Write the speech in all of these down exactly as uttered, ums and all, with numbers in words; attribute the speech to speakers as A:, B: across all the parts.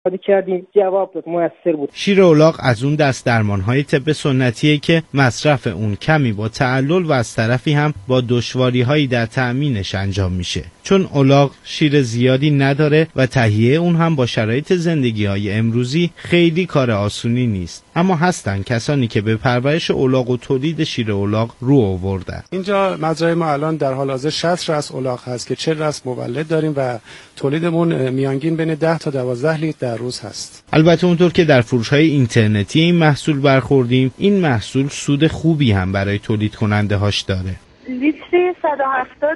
A: کردیم، جواب داد، موثر بود.
B: شیر الاغ از اون دست درمان‌های طب سنتیه که مصرف اون کمی با تعلل و از طرفی هم با دشواری‌هایی در تأمینش انجام میشه. چون الاغ شیر زیادی نداره و تهیه اون هم با شرایط زندگی‌های امروزی خیلی کار آسونی نیست. اما هستن کسانی که به پرورش الاغ و تولید شیر الاغ رو آوردن.
C: اینجا مزرعه ما الان در حال حاضر شصت راس الاغ هست که چهل راس مولد داریم و تولیدمون میانگین بین ده تا دوازده لیتر در روز هست.
B: البته اونطور که در فروش‌های اینترنتی این محصول برخوردیم، این محصول سود خوبی هم برای تولید کننده هاش داره.
D: لیتری صد و هفتاد،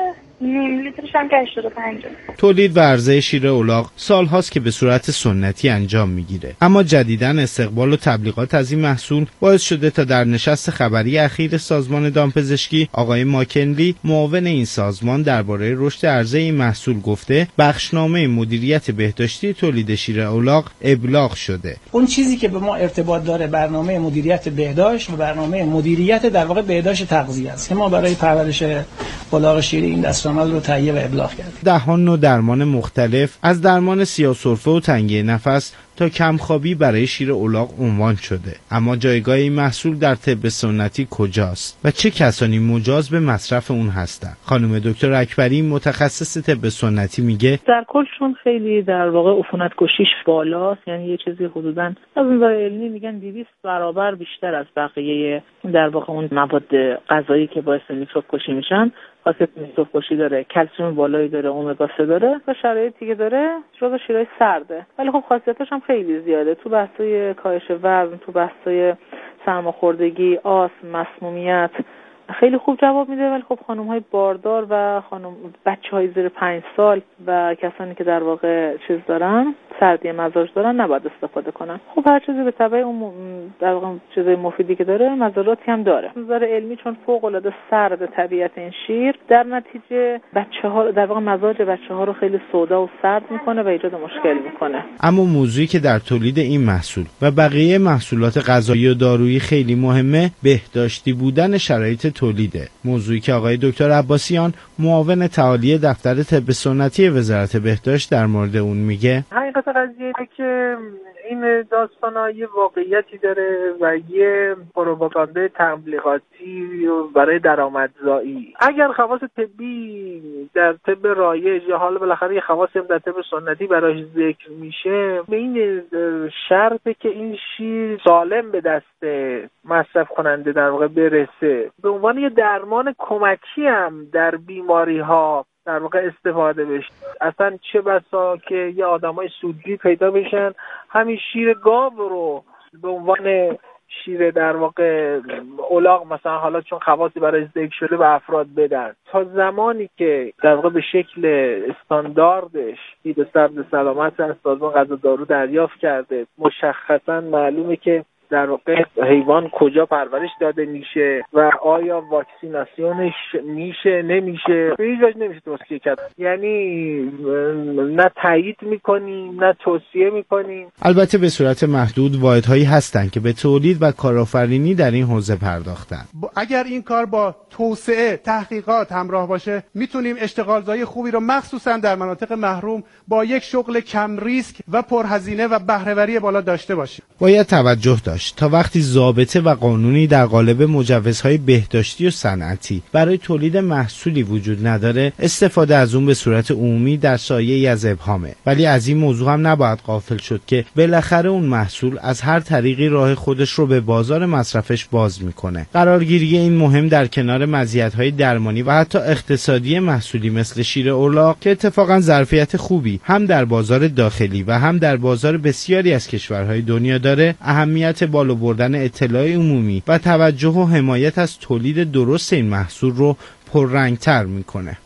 D: نیم لیترش هم که هشتاد و پنج.
B: تولید و عرضه شیر الاغ سال‌هاست که به صورت سنتی انجام میگیره. اما جدیداً استقبال و تبلیغات از این محصول باعث شده تا در نشست خبری اخیر سازمان دامپزشکی آقای ماکنلی معاون این سازمان درباره رشد عرضه این محصول گفته بخشنامه مدیریت بهداشتی تولید شیر الاغ ابلاغ شده.
E: اون چیزی که به ما ارتباط داره برنامه مدیریت بهداشت و برنامه مدیریت در واقع بهداشت تغذیه است که ما برای پرورش الاغ شیری این دستورالعمل رو تهیه و ابلاغ کردیم.
B: دهان نوع درمان مختلف از درمان سیاه‌سرفه و تنگی نفس تا کمخوابی برای شیر الاغ عنوان شده. اما جایگاه این محصول در طب سنتی کجاست و چه کسانی مجاز به مصرف اون هستند؟ خانم دکتر اکبری متخصص طب سنتی میگه
F: در کل چون خیلی در واقع عفونت کشیش بالاست، یعنی یه چیزی حدوداً از نظر علمی میگن دویست برابر بیشتر از بقیه در واقع اون مواد غذایی که باعث میکروب کشی میشن، خاصیت میکروب کشی داره، کلسیم بالایی داره، امگا سه داره و شرایطی که داره جزو شیرای سرده. ولی خب خاصیتش هم خیلی زیاده. تو بحثای کاهش وزن، تو بحثای سرماخوردگی، آسم، مسمومیت خیلی خوب جواب میده. ولی خب خانم‌های باردار و خانم بچه‌های زیر پنج سال و کسانی که در واقع چیز دارن، سردی مزاج دارن، نباید استفاده کنن. خب هر چیزی به تبع اون در واقع چیزای مفیدی که داره مضراتی هم داره. از نظر علمی چون فوق‌العاده سرد طبیعت این شیر، در نتیجه بچه‌ها در واقع مزاج بچه‌ها رو خیلی سودا و سرد میکنه و ایجاد مشکل میکنه.
B: اما موضوعی که در تولید این محصول و بقیه محصولات غذایی و دارویی خیلی مهمه، بهداشتی بودن شرایط تولیده. موضوعی که آقای دکتر عباسیان معاون تعالی دفتر طب سنتی وزارت بهداشت در مورد اون میگه.
A: حقیقت قضیه اینه که این داستانا یه واقعیتی داره و یه پروپاگانده تبلیغاتی برای درآمدزایی. اگر خواص طبی در طب رایج یا حالا بالاخره یه خواصی هم در طب سنتی براش ذکر میشه، به این شرطه که این شیر سالم به دست مصرف کننده در واقع برسه، به عنوان یه درمان کمکی هم در بیماری ها در واقع استفاده بشه. اصلا چه بسا که یه آدمای سودی پیدا بشن همین شیر گاو رو به عنوان شیر در واقع الاغ مثلا حالا چون خواصی برای ذکر شده به افراد بدن، تا زمانی که در واقع به شکل استانداردش دید سرد سلامت از سازمان غذا دارو دریافت کرده، مشخصا معلومه که در واقع حیوان کجا پرورش داده میشه و آیا واکسیناسیونش میشه نمیشه، به هیچ وجه نمیشه توصیه کرد. یعنی نه تایید میکنیم نه توصیه میکنیم.
B: البته به صورت محدود واحدهایی هستند که به تولید و کارآفرینی در این حوزه پرداختن.
C: اگر این کار با توسعه تحقیقات همراه باشه، میتونیم اشتغالزایی خوبی رو مخصوصا در مناطق محروم با یک شغل کم ریسک و پرهزینه و بهره‌وری بالا داشته باشیم.
B: باید توجه داشت تا وقتی ضابطه و قانونی در قالب مجوزهای بهداشتی و صنعتی برای تولید محصولی وجود نداره، استفاده از اون به صورت عمومی در سایه‌ای از ابهامه. ولی از این موضوع هم نباید غافل شد که بالاخره اون محصول از هر طریقی راه خودش رو به بازار مصرفش باز میکنه. قرارگیری این مهم در کنار مزیت‌های درمانی و حتی اقتصادی محصولی مثل شیر الاغ که اتفاقا ظرفیت خوبی هم در بازار داخلی و هم در بازار بسیاری از کشورهای دنیا داره، اهمیت بالا بردن اطلاع عمومی و توجه و حمایت از تولید درست این محصول رو پررنگ‌تر میکنه.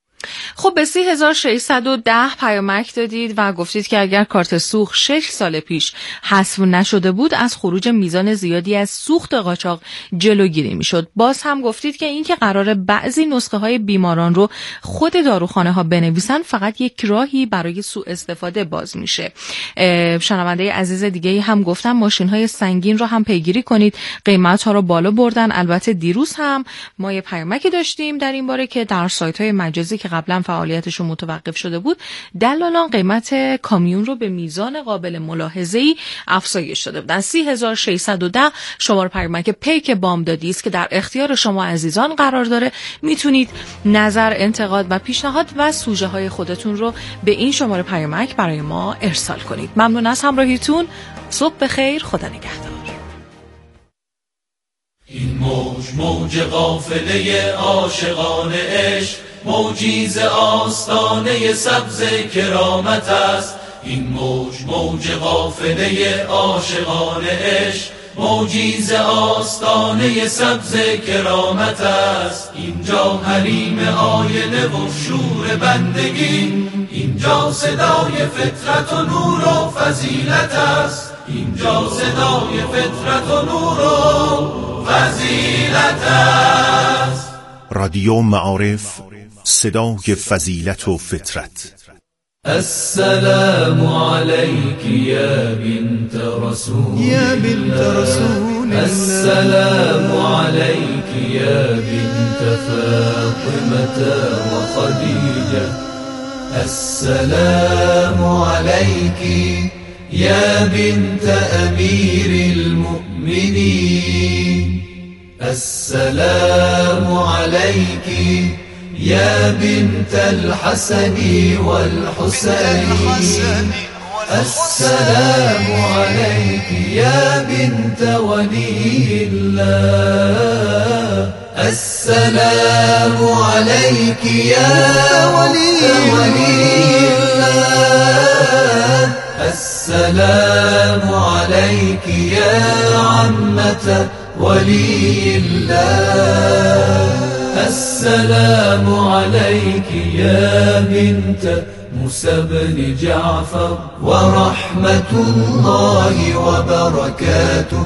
G: خب به سی هزار و ششصد و ده پیامک دادید و گفتید که اگر کارت سوخت شش سال پیش حذف نشده بود از خروج میزان زیادی از سوخت قاچاق جلوگیری میشد. باز هم گفتید که این که قرار بعضی نسخه های بیماران رو خود داروخانه ها بنویسن فقط یک راهی برای سوء استفاده باز میشه. شنونده عزیز دیگه هم گفتن ماشین های سنگین رو هم پیگیری کنید، قیمت ها رو بالا بردن. البته دیروز هم ما یه پیامکی داشتیم در این باره که در سایت های مجازی که که قبلا فعالیتشون متوقف شده بود، دلالان قیمت کامیون رو به میزان قابل ملاحظه‌ای افزایش داده بودن. سی هزار و ششصد و ده شماره پیامک پیک بامدادی است که در اختیار شما عزیزان قرار داره. میتونید نظر، انتقاد و پیشنهاد و سوژه های خودتون رو به این شماره پیامک برای ما ارسال کنید. ممنون از همراهیتون. صبح بخیر. خدا نگهدار.
H: این موج موج قافله عاشقان عشق، موجی ز آستانه سبز کرامت است. این موج موج قافله عاشقان عشق، موجی ز آستانه سبز کرامت است. اینجا حریم آینه و شور بندگی، اینجا صدای فطرت و نور و فضیلت است. اینجا صدای فطرت و نور و فضیلت است.
I: رادیو معارف، صدای فضیلت و فطرت.
H: السلام عليك يا بنت رسول
J: يا بنت رسول
H: السلام عليك يا بنت فاطمة وخديجة السلام عليك يا بنت أمير المؤمنين السلام عليك يا بنت الحسن والحسين السلام عليك يا بنت ولي الله السلام عليك يا ولي الله السلام عليك يا عمة ولي الله السلام عليك يا بنت موسى بن جعفر ورحمة الله وبركاته.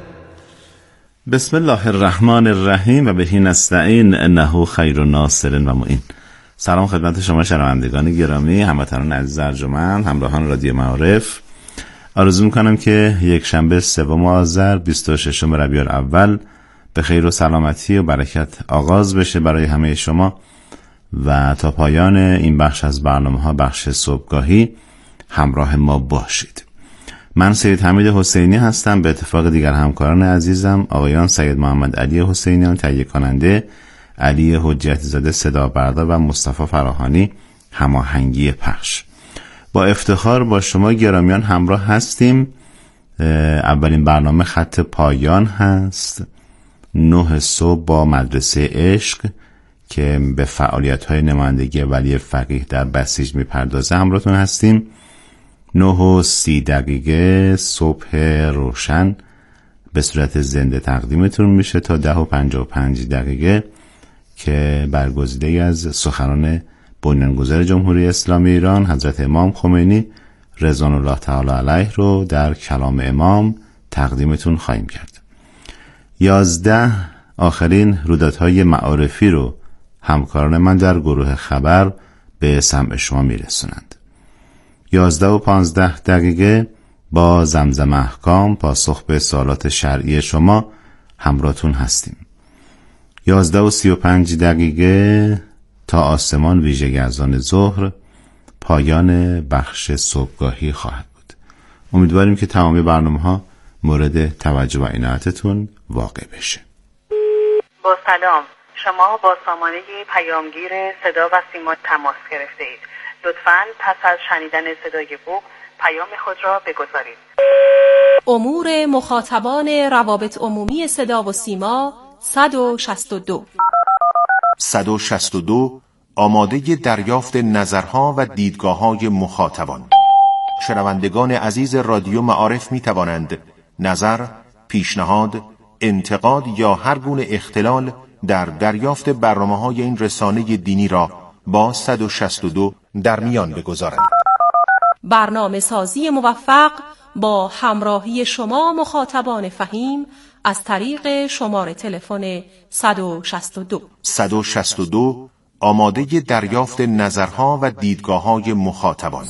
K: بسم الله الرحمن الرحیم و بهی نستعین انه خیر ناصر و معین. سلام خدمت شما شنوندگان گرامی، هموطنان عزیز ارجمند، همراهان رادیو معارف. آرزو میکنم که یک شنبه سوم آذر بیست و ششم ربیع الاول به خیر و سلامتی و برکت آغاز بشه برای همه شما و تا پایان این بخش از برنامه ها، بخش صبحگاهی، همراه ما باشید. من سید حمید حسینی هستم. به اتفاق دیگر همکاران عزیزم آقایان سید محمد علی حسینیان تهیه کننده، علی حجت زاده صدا بردار و مصطفی فراهانی هماهنگی پخش. با افتخار با شما گرامیان همراه هستیم. اولین برنامه خط پایان هست، نه صبح با مدرسه عشق که به فعالیت‌های نمایندگی ولی فقیه در بسیج میپردازه همراهتون هستیم. نه و سی دقیقه صبح روشن به صورت زنده تقدیمتون میشه تا ده و پنجاه و پنج دقیقه که برگزیده از سخنان بنیانگذار جمهوری اسلامی ایران حضرت امام خمینی رضوان الله تعالی علیه رو در کلام امام تقدیمتون خواهیم کرد. یازده آخرین رویدادهای معارفی رو همکاران من در گروه خبر به سمع شما میرسونند. یازده و پانزده دقیقه با زمزم احکام پاسخ به سوالات شرعی شما همراهتون هستیم. یازده و سی و پنج دقیقه تا آسمان ویژه از آن ظهر پایان بخش صبحگاهی خواهد بود. امیدواریم که تمامی برنامه ها مورد توجه و عنایتتون واقع بشه.
L: با سلام، شما با سامانه پیامگیر صدا و سیما تماس گرفته اید. لطفاً پس از شنیدن صدای بوق پیام خود را بگذارید.
M: امور مخاطبان روابط عمومی صدا و سیما صد و شصت و دو
I: صد و شصت و دو آماده دریافت نظرها و دیدگاه‌های مخاطبان. شنوندگان عزیز رادیو معارف می توانند نظر، پیشنهاد، انتقاد یا هر گونه اختلال در دریافت برنامه‌های این رسانه دینی را با صد و شصت و دو در میان بگذارند.
M: برنامه سازی موفق با همراهی شما مخاطبان فهیم از طریق شماره تلفن صد و شصت و دو
I: صد و شصت و دو آماده دریافت نظرها و دیدگاه‌های مخاطبان.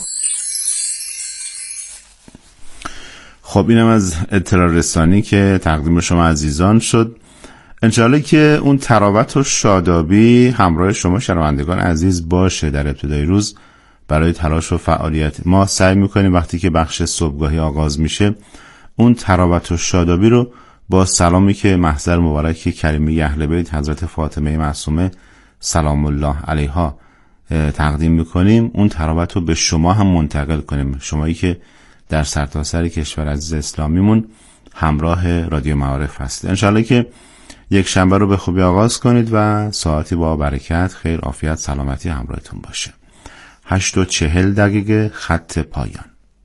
K: خب اینم از اطلاع رسانی که تقدیم شما عزیزان شد. انشاءالله که اون تراوت و شادابی همراه شما شنوندگان عزیز باشه در ابتدای روز برای تلاش و فعالیت. ما سعی میکنیم وقتی که بخش صبحگاهی آغاز میشه اون تراوت و شادابی رو با سلامی که محضر مبارک کریمه اهل بیت حضرت فاطمه معصومه سلام الله علیها تقدیم میکنیم، اون تراوت رو به شما هم منتقل کنیم، شمایی که در سرتاسر کشور عزیز اسلامیمون همراه رادیو معارف هست. انشالله که یک شنبه رو به خوبی آغاز کنید و ساعتی با برکت، خیر، عافیت، سلامتی همراهتون باشه. هشت و چهل دقیقه خط پایان.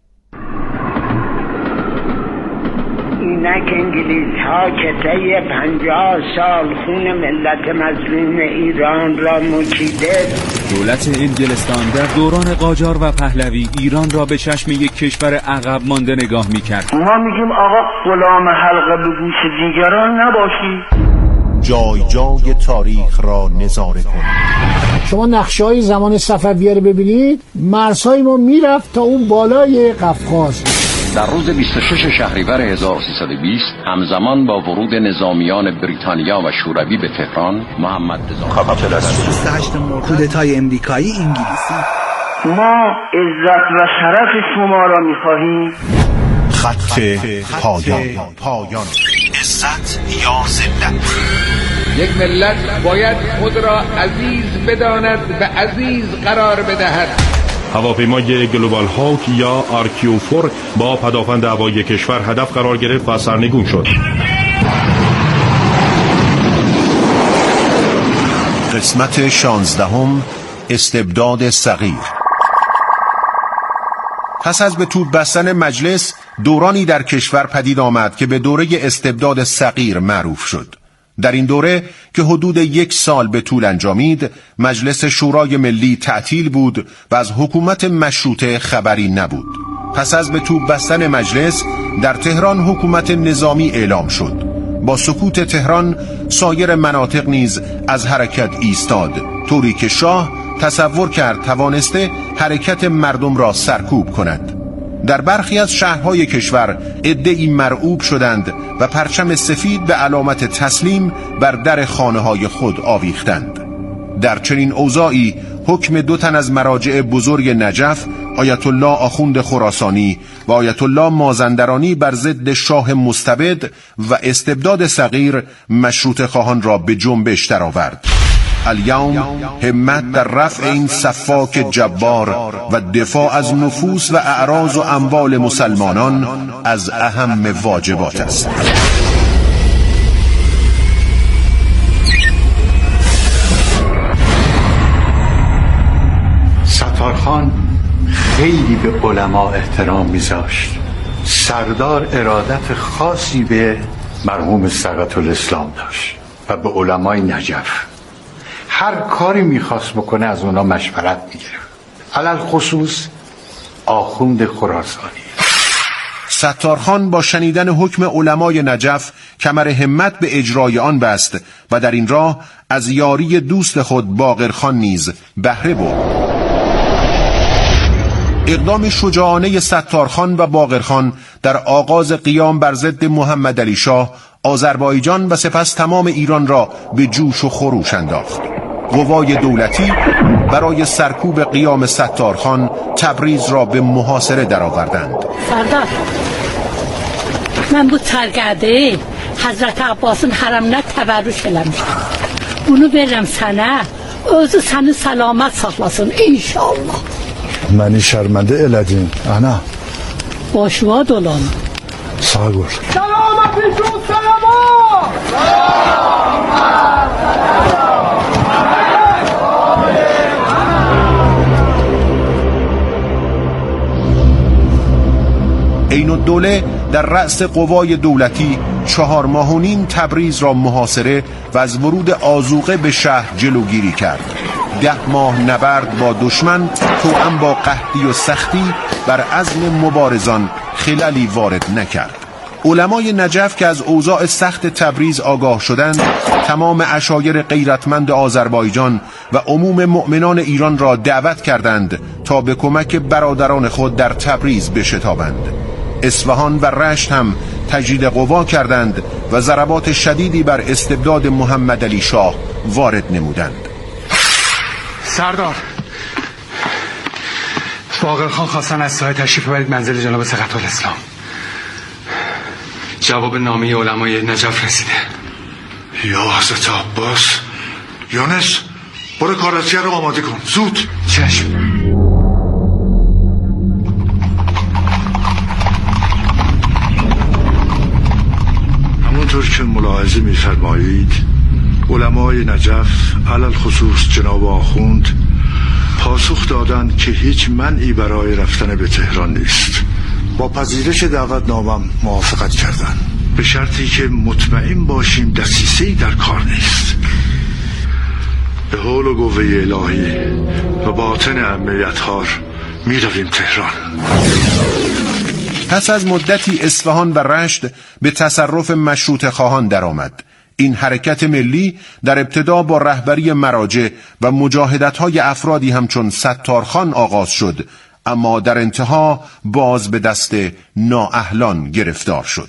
N: اینک انگلیس ها که طی پنجاه سال خون ملت مظلوم ایران را مکیده.
O: دولت انگلستان در دوران قاجار و پهلوی ایران را به چشم یک کشور عقب مانده نگاه میکرد.
N: ما میگیم آقا غلام حلقه به گوش دیگران نباشی.
I: جای جای تاریخ را نظاره کنید.
P: شما نقشه‌های زمان صفویه رو ببینید، مرزهای ما میرفت تا اون بالای قفقاز.
Q: در روز بیست و شش شهریور هزار و سیصد و بیست همزمان با ورود نظامیان بریتانیا و شوروی به تهران، محمد رضا
J: بیست و هشت کودتای امریکایی انگلیسی.
N: ما عزت و شرف شما را می‌خواهیم.
I: خط پایان. پایان. عزت یا ذلت.
R: یک ملت باید خود را عزیز بداند و عزیز قرار بدهد.
S: هواپیمای گلوبال هاوک یا آر کیو چهار با پدافند هوایی کشور هدف قرار گرفت و سرنگون شد.
I: قسمت شانزدهم، استبداد صغیر. پس از به توپ بستن مجلس، دورانی در کشور پدید آمد که به دوره استبداد صغیر معروف شد. در این دوره که حدود یک سال به طول انجامید، مجلس شورای ملی تعطیل بود و از حکومت مشروطه خبری نبود. پس از به توپ بستن مجلس، در تهران حکومت نظامی اعلام شد. با سکوت تهران، سایر مناطق نیز از حرکت ایستاد، طوری که شاه تصور کرد توانسته حرکت مردم را سرکوب کند. در برخی از شهرهای کشور عده‌ای مرعوب شدند و پرچم سفید به علامت تسلیم بر در خانه‌های خود آویختند. در چنین اوضاعی حکم دو تن از مراجع بزرگ نجف، آیت الله آخوند خراسانی و آیت الله مازندرانی بر ضد شاه مستبد و استبداد صغیر مشروطه خواهان را به جنبش درآورد. الیوم همت در رفع این سفاک جبار و دفاع از نفوس و اعراض و اموال مسلمانان از اهم واجبات است.
T: ستارخان خیلی به علما احترام میذاشت. سردار ارادت خاصی به مرحوم سقط الاسلام داشت و به علمای نجف. هر کاری میخواست بکنه از اونا مشورت میگرفت، علل خصوص آخوند خراسانی.
I: ستارخان با شنیدن حکم علمای نجف کمر همت به اجرای آن بست و در این راه از یاری دوست خود باقرخان نیز بهره برد. اقدام شجاعانه ستارخان و باقرخان در آغاز قیام بر ضد محمد علی شاه، آذربایجان و سپس تمام ایران را به جوش و خروش انداخت. قوای دولتی برای سرکوب قیام ستارخان تبریز را به محاصره درآوردند.
U: سردار، من bu sərgədi Hazreti Abbasın hərəminə təvərrüş eləmişəm. Bunu verirəm sənə, özü səni salamat saxlasın inşallah.
T: Məni şərməndə elədin, ana.
U: Başıvad olan.
T: Sağ ol.
V: Salamat ikun salamat! Salamat!
I: عین الدوله در رأس قوای دولتی چهار ماه و نیم تبریز را محاصره و از ورود آذوقه به شهر جلوگیری کرد. ده ماه نبرد با دشمن توأم با قحطی و سختی بر عزم مبارزان خللی وارد نکرد. علمای نجف که از اوضاع سخت تبریز آگاه شدند، تمام عشایر غیرتمند آذربایجان و عموم مؤمنان ایران را دعوت کردند تا به کمک برادران خود در تبریز بشتابند. اصفهان و رشت هم تجدید قوا کردند و ضربات شدیدی بر استبداد محمد علی شاه وارد نمودند.
D: سردار، باقر خان خواستن از سایه تشریف ببرید منزل جناب ثقت الاسلام. جواب نامه علمای نجف رسیده.
E: یا حضرت عباس. یونس، برو کاراتیه رو آماده کن زود.
D: چشم.
E: همونطور که ملاحظه می‌فرمایید علمای نجف علل خصوص جناب آخوند پاسخ دادند که هیچ منعی برای رفتن به تهران نیست. با پذیرش دعوت نامم موافقت کردند، به شرطی که مطمئن باشیم دسیسه‌ای در کار نیست. به حول و قوه الهی و باطن امیت‌ها می رویم تهران.
I: پس از مدتی اصفهان و رشت به تصرف مشروطه خواهان درآمد. این حرکت ملی در ابتدا با رهبری مراجع و مجاهدت‌های افرادی همچون ستارخان آغاز شد، اما در انتها باز به دست نااهلان گرفتار شد.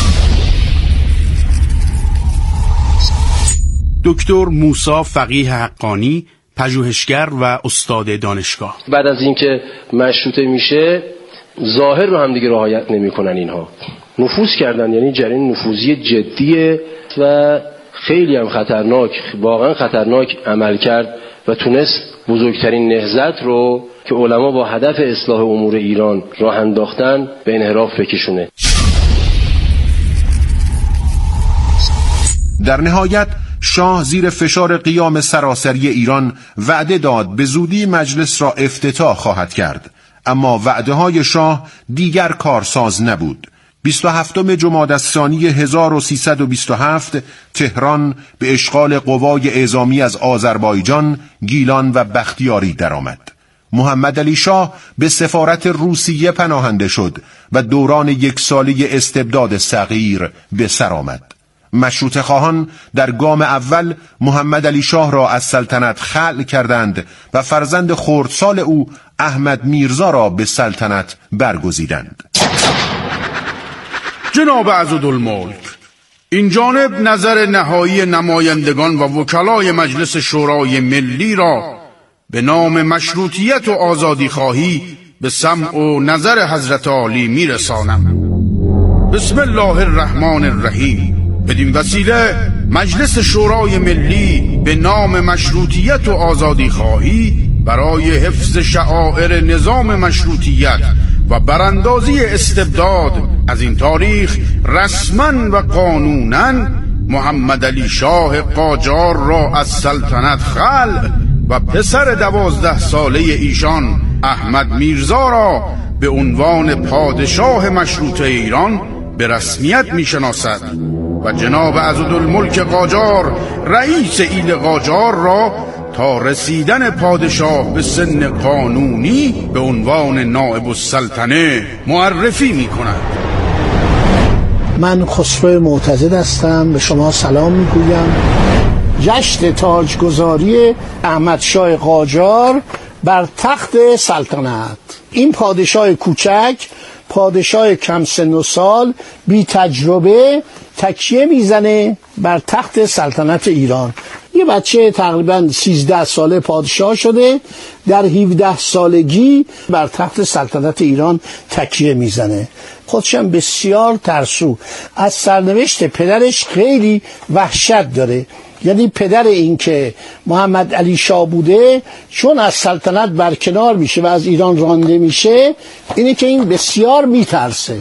W: دکتر موسی فقیه حقانی، پژوهشگر و استاد دانشگاه.
X: بعد از اینکه مشروطه میشه ظاهر رو هم دیگه رعایت نمی‌کنن، اینها نفوذ کردن، یعنی جریان نفوذی جدیه و خیلی هم خطرناک، واقعا خطرناک عمل کرد و تونست بزرگترین نهضت رو که علما با هدف اصلاح امور ایران راه انداختن به انحراف بکشونه.
I: در نهایت شاه زیر فشار قیام سراسری ایران وعده داد به زودی مجلس را افتتاح خواهد کرد، اما وعده های شاه دیگر کارساز نبود. بیست و هفتم جمادی الثانی هزار و سیصد و بیست و هفت تهران به اشغال قوای اعزامی از آذربایجان، گیلان و بختیاری درآمد. محمد علی شاه به سفارت روسیه پناهنده شد و دوران یک سالی استبداد صغیر به سر آمد. مشروطه خواهان در گام اول محمد علی شاه را از سلطنت خلع کردند و فرزند خردسال او احمد میرزا را به سلطنت برگزیدند.
W: جناب عضدالملک، این جانب نظر نهایی نمایندگان و وکلای مجلس شورای ملی را به نام مشروطیت و آزادی خواهی به سمع و نظر حضرت عالی میرسانم. بسم الله الرحمن الرحیم. بدین وسیله مجلس شورای ملی به نام مشروطیت و آزادی خواهی برای حفظ شعائر نظام مشروطیت و براندازی استبداد از این تاریخ رسما و قانونا محمد علی شاه قاجار را از سلطنت خلع و پسر دوازده ساله ایشان احمد میرزا را به عنوان پادشاه مشروطه ایران به رسمیت میشناسد و جناب عضدالملک قاجار رئیس ایل قاجار را تا رسیدن پادشاه به سن قانونی به عنوان نائب السلطنه معرفی می کند.
P: من خسرو معتضد هستم، به شما سلام می گویم. جشن تاجگذاری احمد شاه قاجار بر تخت سلطنت. این پادشاه کوچک، پادشاه کم سن و سال، بی تجربه، تکیه میزنه بر تخت سلطنت ایران. یه بچه تقریبا سیزده ساله پادشاه شده، در هفده سالگی بر تخت سلطنت ایران تکیه میزنه. خودشم بسیار ترسو، از سرنوشت پدرش خیلی وحشت داره. یعنی پدر این که محمد علی شاه بوده چون از سلطنت برکنار میشه و از ایران رانده میشه، اینه که این بسیار میترسه.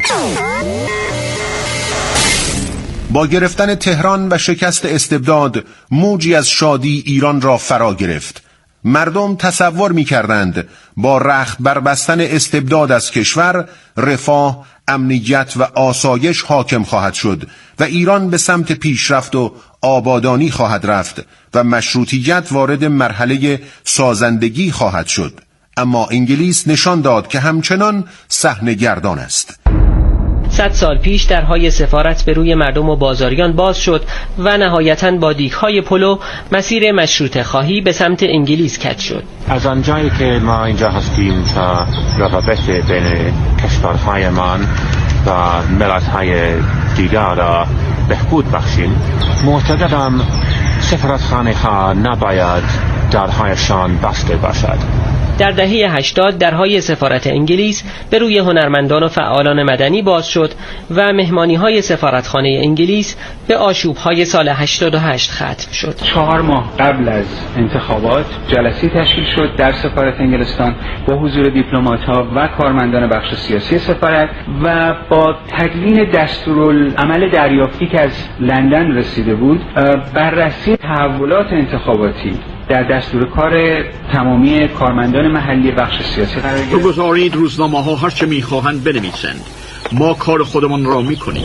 I: با گرفتن تهران و شکست استبداد موجی از شادی ایران را فرا گرفت. مردم تصور می کردند با رخت بربستن استبداد از کشور رفاه، امنیت و آسایش حاکم خواهد شد و ایران به سمت پیشرفت و آبادانی خواهد رفت و مشروطیت وارد مرحله سازندگی خواهد شد. اما انگلیس نشان داد که همچنان صحنه‌گردان است.
Y: صد سال پیش درهای سفارت به روی مردم و بازاریان باز شد و نهایتاً با دیگ‌های پلو مسیر مشروطه خواهی به سمت انگلیس کج شد.
Z: از آنجایی که ما اینجا هستیم تا روابط بین کشورهایمان
A: و ملت‌های دیگر را بهبود بخشیم. معتقدم سفارتخانه ها نباید درهایشان بسته باشد.
Y: در دهه هشتاد درهای سفارت انگلیس به روی هنرمندان و فعالان مدنی باز شد و مهمانی‌های سفارتخانه انگلیس به آشوب‌های سال هشتاد و هشت ختم شد.
B: چهار ماه قبل از انتخابات جلسه تشکیل شد در سفارت انگلستان با حضور دیپلمات‌ها و کارمندان بخش سیاسی سفارت و با تدوین دستورالعمل دریافتی که از لندن رسیده بود بررسی تحولات انتخاباتی در دستور کار تمامی کارمندان محلی بخش سیاسی قرار گرفت.
C: بگذارید روزنامه ها هر چه میخواهند بنویسند، ما کار خودمان را میکنیم.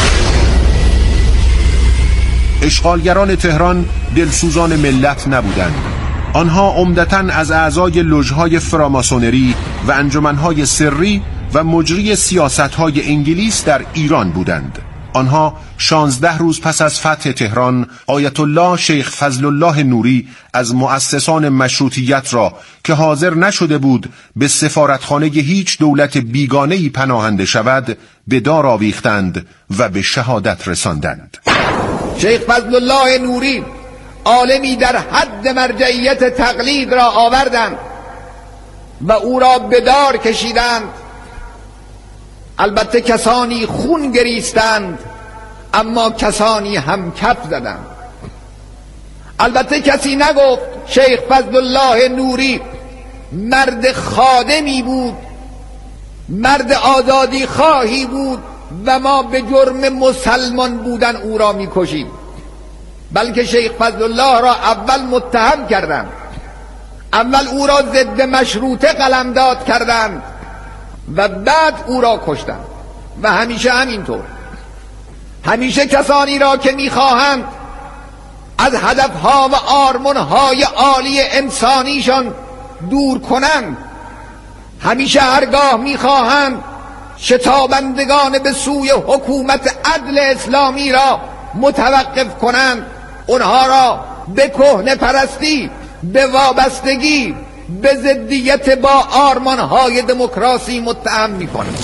I: اشغالگران تهران دلسوزان ملت نبودند. آنها عمدتاً از اعضای لوژهای فراماسونری و انجمنهای سری و مجری سیاستهای انگلیس در ایران بودند. آنها شانزده روز پس از فتح تهران آیت الله شیخ فضل الله نوری از مؤسسان مشروطیت را که حاضر نشده بود به سفارتخانه هیچ دولت بیگانه‌ای پناهنده شود به دار آویختند و به شهادت رساندند.
F: شیخ فضل الله نوری عالمی در حد مرجعیت تقلید را آوردند و او را به دار کشیدند. البته کسانی خون گریستند اما کسانی هم کف زدند. البته کسی نگفت شیخ فضل الله نوری مرد خادمی بود، مرد آزادی خواهی بود و ما به جرم مسلمان بودن او را میکشیم، بلکه شیخ فضل الله را اول متهم کردند، اول او را ضد مشروطه قلمداد کردند و بعد او را کشتند. و همیشه همینطور، همیشه کسانی را که میخواهند از هدفها و آرمانهای عالی انسانیشان دور کنند، همیشه هرگاه میخواهند شتابندگان به سوی حکومت عدل اسلامی را متوقف کنند، اونها را به کهنه پرستی، به وابستگی، به ضدیت با آرمانهای دموکراسی متهم می‌کنند.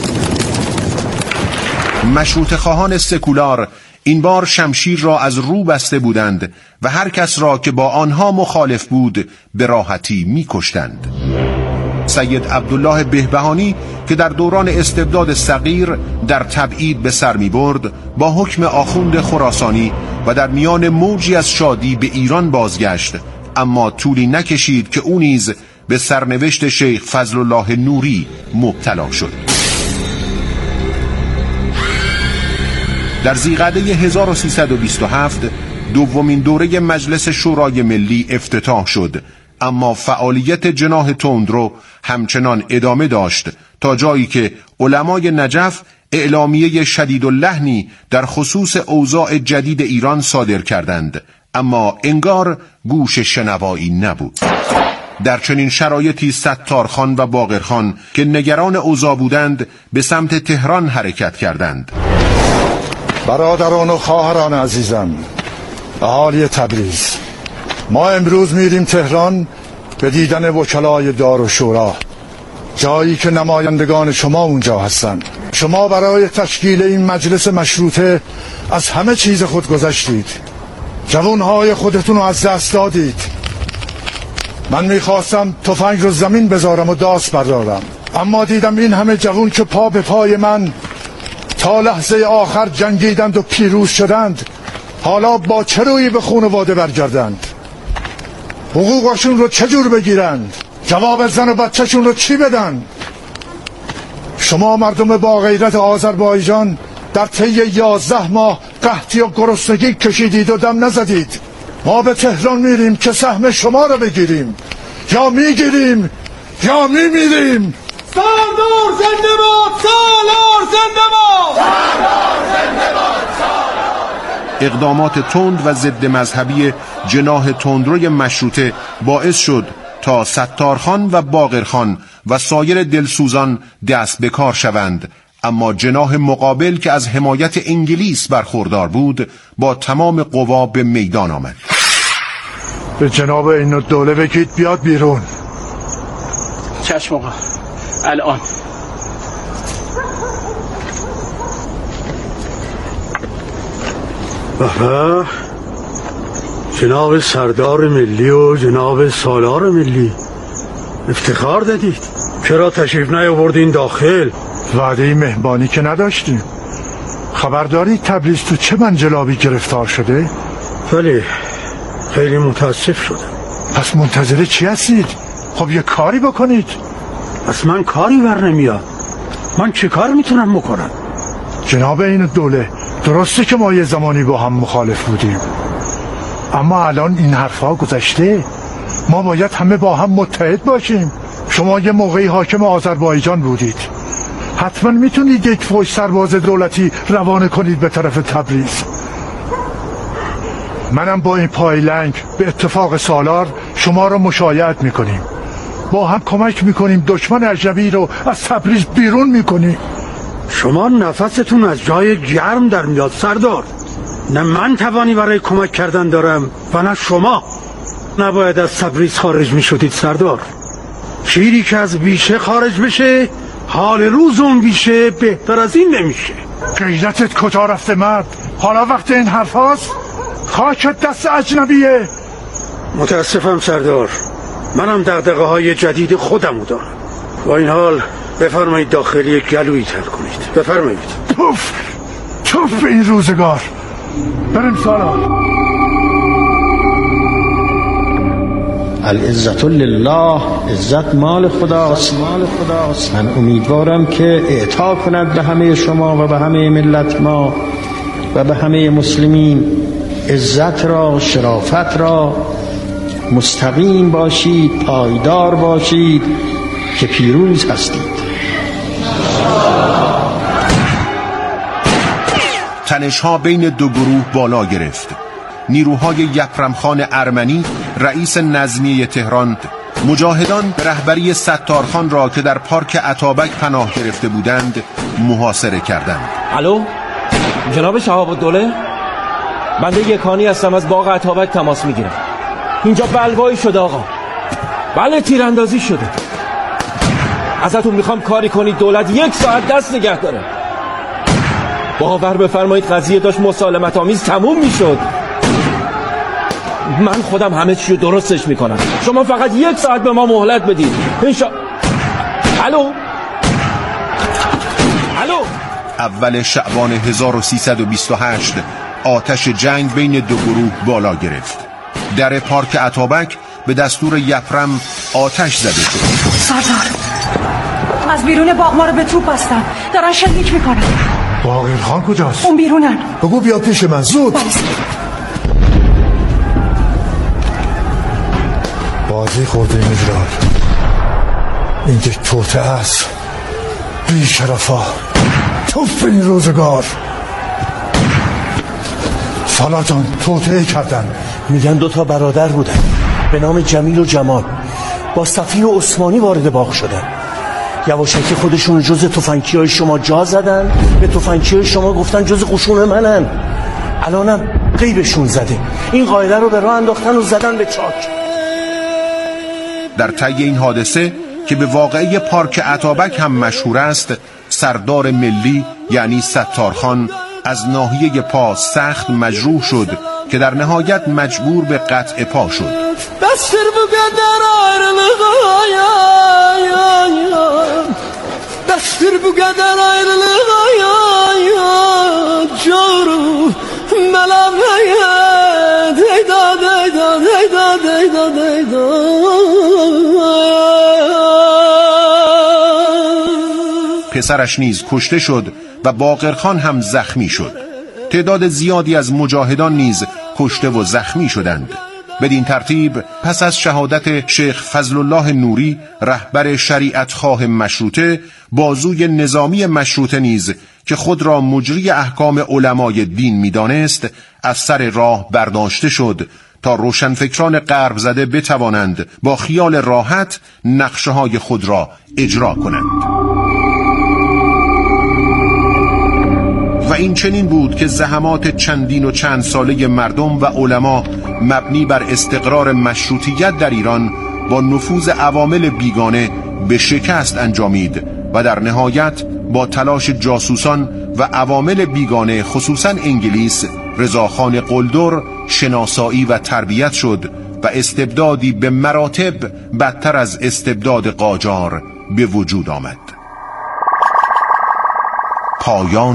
I: مشروطه خواهان سکولار این بار شمشیر را از رو بسته بودند و هر کس را که با آنها مخالف بود به راحتی می‌کشتند. سید عبدالله بهبهانی که در دوران استبداد صغیر در تبعید به سر می‌برد، با حکم آخوند خراسانی و در میان موجی از شادی به ایران بازگشت، اما طولی نکشید که او نیز به سرنوشت شیخ فضل الله نوری مبتلا شد. در ذیقعده هزار و سیصد و بیست و هفت دومین دوره مجلس شورای ملی افتتاح شد، اما فعالیت جناح تندرو همچنان ادامه داشت تا جایی که علمای نجف اعلامیه شدیداللحنی در خصوص اوضاع جدید ایران صادر کردند، اما انگار گوش شنوایی نبود. در چنین شرایطی ستارخان و باقرخان که نگران اوضاع بودند به سمت تهران حرکت کردند.
E: برادران و خواهران عزیزم، اهالی تبریز، ما امروز میریم تهران به دیدن وکلای دار و شورا، جایی که نمایندگان شما اونجا هستند. شما برای تشکیل این مجلس مشروطه از همه چیز خود گذشتید، جوانهای خودتون رو از دست دادید. من میخواستم تفنگ رو زمین بذارم و داس بردارم، اما دیدم این همه جوان که پا به پای من تا لحظه آخر جنگیدند و پیروز شدند، حالا با چه رویی به خانواده برگردند؟ حقوقشون رو چجور بگیرند؟ جواب زن و بچهشون رو چی بدن؟ شما مردم با غیرت آذربایجان در طی یازده ماه قحطی و گرسنگی کشیدید و دم نزدید. ما به تهران میریم که سهم شما رو بگیریم، یا میگیریم یا میمیریم.
V: سالار زنده باد! سالار زنده باد! سالار زنده باد!
I: اقدامات تند و ضد مذهبی جناح تندروی مشروطه باعث شد تا ستارخان و باقرخان و سایر دلسوزان دست به کار شوند، اما جناح مقابل که از حمایت انگلیس برخوردار بود با تمام قوا به میدان آمد.
E: به جناب این الدوله بگید بیاد بیرون.
X: چشم آقا، الان
G: بابا جناب سردار ملی و جناب سالار ملی افتخار دادید. چرا تشریف نیاوردین داخل؟
E: وعده مهمانی که نداشتیم. خبر دارید تبریز تو چه منجلابی گرفتار شده؟
G: بله خیلی متاسف شدم.
E: پس منتظر چی هستید؟ خب یه کاری بکنید.
G: پس من کاری بر نمیاد. من چه کار میتونم بکنم؟
E: جناب این دوله، درسته که ما یه زمانی با هم مخالف بودیم، اما الان این حرفا گذشته. ما باید همه با هم متحد باشیم. شما یه موقعی حاکم آذربایجان بودید، حتما میتونید یک فوج سرباز دولتی روانه کنید به طرف تبریز. منم با این پایلنگ به اتفاق سالار شما رو مشایعت میکنیم. با هم کمک میکنیم دشمن اجنبی رو از تبریز بیرون میکنیم.
G: شما نفستون از جای گرم در میاد سردار. نه من توانی برای کمک کردن دارم و نه شما. نباید از تبریز خارج میشدید سردار. شیری که از بیشه خارج بشه حال روز اون بیشه بهتر از این نمیشه.
E: غیرتت کجا رفته مرد؟ حالا وقت این حرف هاست؟ خاکت دست اجنبیه.
G: متاسفم سردار، منم دغدغه های جدید خودمو دارم. با این حال بفرمایید داخلی گلویی تر کنید. بفرمایید.
E: توف توف به این روزگار. بریم سالار.
H: العزت لله، عزت مال خداست. مال خداست. من امیدوارم که اعطا کند به همه شما و به همه ملت ما و به همه مسلمین عزت را، شرافت را. مستقیم باشید، پایدار باشید که پیروز هستید.
I: تنش‌ها بین دو گروه بالا گرفت. نیروهای یپرمخان ارمنی رئیس نظمیه تهران مجاهدان به رهبری ستارخان را که در پارک اتابک پناه گرفته بودند محاصره کردند.
K: الو جناب شهاب الدوله، بنده یکانی هستم، از باغ اتابک تماس میگیرم. اینجا بلوایی شده آقا. بله تیراندازی شده. ازتون میخوام کاری کنید دولت یک ساعت دست نگه داره. باور بفرمایید قضیه داشت مسالمت آمیز تموم میشد. من خودم همه چی رو درستش میکنم، شما فقط یک ساعت به ما مهلت بدید. انشا... الو الو
I: اول شعبان هزار و سیصد و بیست و هشت آتش جنگ بین دو گروه بالا گرفت. در پارک اتابک به دستور یپرم آتش زده شد.
L: سردار از بیرون باغ ما رو به توپ بستن، دارن شلیک میکنن.
E: باقر خان کجاست؟
L: اون بیرونن.
E: بگو بیاد پیش من زود. بازی خورده مجرال، این یک توته است. بی شرفا، توف این روزگار. سالار جان توته کردن.
H: میگن دوتا برادر بودن به نام جمیل و جمال، با صفی و عثمانی وارد باغ شدن. یواشکی خودشون جز تفنگچی های شما جا زدن، به تفنگچی های شما گفتن جز قشون منن. الانم غیبشون زده. این قاعده رو به راه انداختن و زدن به چاک.
I: در طی این حادثه که به واقعه پارک اتابک هم مشهور است، سردار ملی یعنی ستارخان از ناحیه پا سخت مجروح شد که در نهایت مجبور به قطع پا شد.
V: دستر بقدر ayrılık دستر بقدر ayrılık جارو ملامه دیدا دیدا دیدا دیدا دیدا.
I: پسرش نیز کشته شد و باقرخان هم زخمی شد. تعداد زیادی از مجاهدان نیز کشته و زخمی شدند. بدین ترتیب پس از شهادت شیخ فضل الله نوری رهبر شریعت خواه مشروطه، بازوی نظامی مشروطه نیز که خود را مجری احکام علمای دین می‌دانست از سر راه برداشته شد تا روشنفکران غرب زده بتوانند با خیال راحت نقشه‌های خود را اجرا کنند. و این چنین بود که زحمات چندین و چند ساله مردم و علما مبنی بر استقرار مشروطیت در ایران با نفوذ عوامل بیگانه به شکست انجامید و در نهایت با تلاش جاسوسان و عوامل بیگانه خصوصا انگلیس رضاخان قلدر شناسایی و تربیت شد و استبدادی به مراتب بدتر از استبداد قاجار به وجود آمد. پایان